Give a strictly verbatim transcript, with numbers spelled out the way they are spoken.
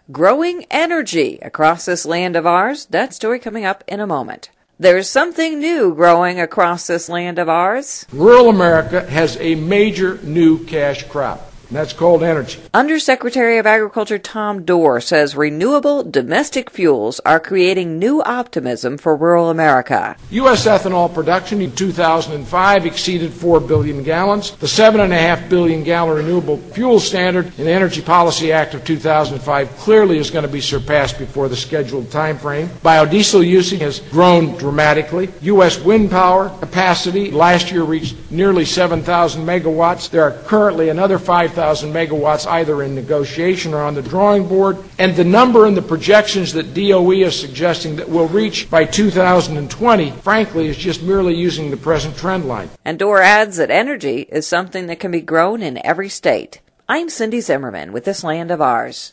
Growing energy across this land of ours. That story coming up in a moment. There's something new growing across this land of ours. Rural America has a major new cash crop, and that's called energy. Undersecretary of Agriculture Tom Dorr says renewable domestic fuels are creating new optimism for rural America. U S ethanol production in two thousand five exceeded four billion gallons. The seven point five billion gallon renewable fuel standard in the Energy Policy Act of two thousand five clearly is going to be surpassed before the scheduled time frame. Biodiesel usage has grown dramatically. U S wind power capacity last year reached nearly seven thousand megawatts. There are currently another five thousand megawatts either in negotiation or on the drawing board, and the number and the projections that D O E is suggesting that we'll reach by two thousand twenty, frankly, is just merely using the present trend line. And Dorr adds that energy is something that can be grown in every state. I'm Cindy Zimmerman with This Land of Ours.